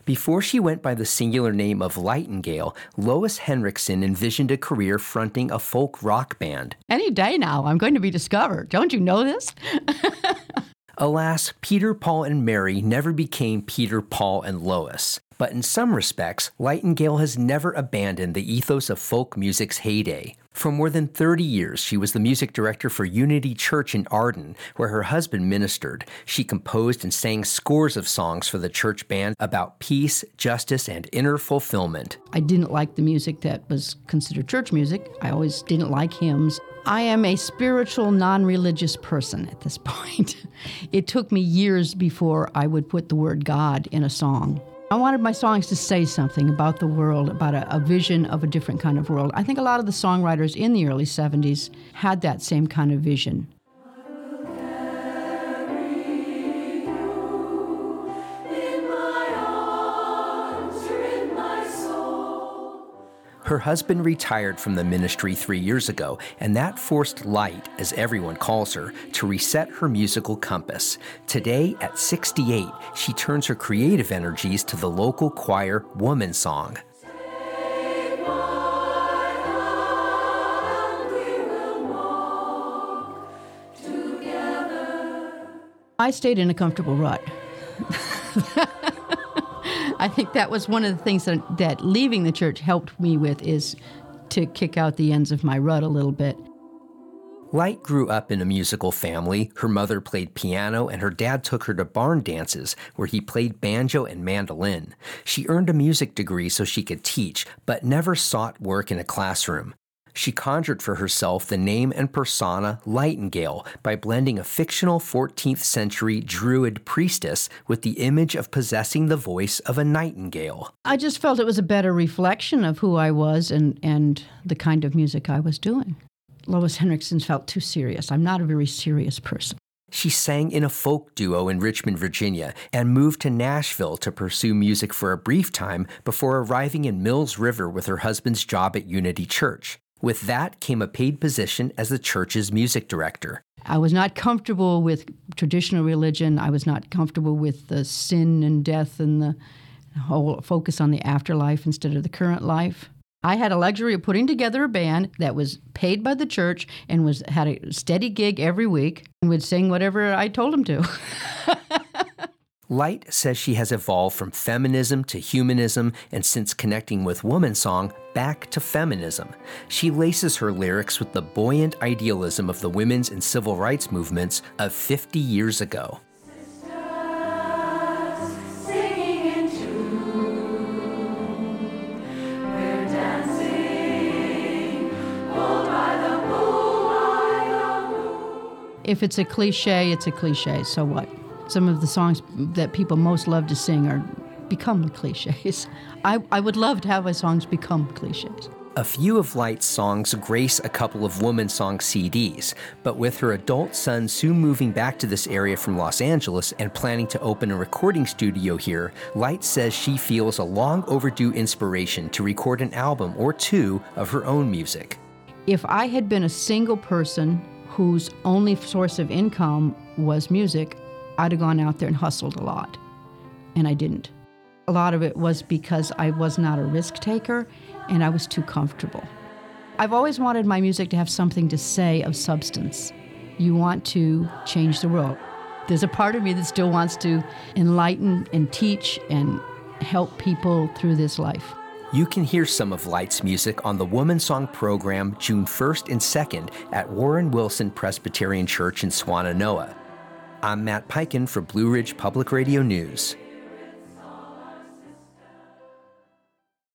Before she went by the singular name of Lightingale, Lois Henriksen envisioned a career fronting a folk rock band. Any day now, I'm going to be discovered. Don't you know this? Alas, Peter, Paul, and Mary never became Peter, Paul, and Lois. But in some respects, Lightingale has never abandoned the ethos of folk music's heyday. For more than 30 years, she was the music director for Unity Church in Arden, where her husband ministered. She composed and sang scores of songs for the church band about peace, justice, and inner fulfillment. I didn't like the music that was considered church music. I always didn't like hymns. I am a spiritual, non-religious person at this point. It took me years before I would put the word God in a song. I wanted my songs to say something about the world, about a vision of a different kind of world. I think a lot of the songwriters in the early 70s had that same kind of vision. Her husband retired from the ministry 3 years ago, and that forced Light, as everyone calls her, to reset her musical compass. Today, at 68, she turns her creative energies to the local choir Woman Song. I stayed in a comfortable rut. I think that was one of the things that leaving the church helped me with, is to kick out the ends of my rut a little bit. Light grew up in a musical family. Her mother played piano, and her dad took her to barn dances, where he played banjo and mandolin. She earned a music degree so she could teach, but never sought work in a classroom. She conjured for herself the name and persona Lightingale by blending a fictional 14th century Druid priestess with the image of possessing the voice of a nightingale. I just felt it was a better reflection of who I was and the kind of music I was doing. Lois Henriksen felt too serious. I'm not a very serious person. She sang in a folk duo in Richmond, Virginia, and moved to Nashville to pursue music for a brief time before arriving in Mills River with her husband's job at Unity Church. With that came a paid position as the church's music director. I was not comfortable with traditional religion. I was not comfortable with the sin and death and the whole focus on the afterlife instead of the current life. I had a luxury of putting together a band that was paid by the church and had a steady gig every week and would sing whatever I told them to. Light says she has evolved from feminism to humanism, and since connecting with Woman Song, back to feminism. She laces her lyrics with the buoyant idealism of the women's and civil rights movements of 50 years ago. If it's a cliche, so what? Some of the songs that people most love to sing become cliches. I would love to have my songs become cliches. A few of Light's songs grace a couple of Woman Song CDs, but with her adult son soon moving back to this area from Los Angeles and planning to open a recording studio here, Light says she feels a long overdue inspiration to record an album or two of her own music. If I had been a single person whose only source of income was music, I'd have gone out there and hustled a lot, and I didn't. A lot of it was because I was not a risk taker, and I was too comfortable. I've always wanted my music to have something to say of substance. You want to change the world. There's a part of me that still wants to enlighten and teach and help people through this life. You can hear some of Light's music on the Woman Song program June 1st and 2nd at Warren Wilson Presbyterian Church in Swannanoa. I'm Matt Peiken for Blue Ridge Public Radio News.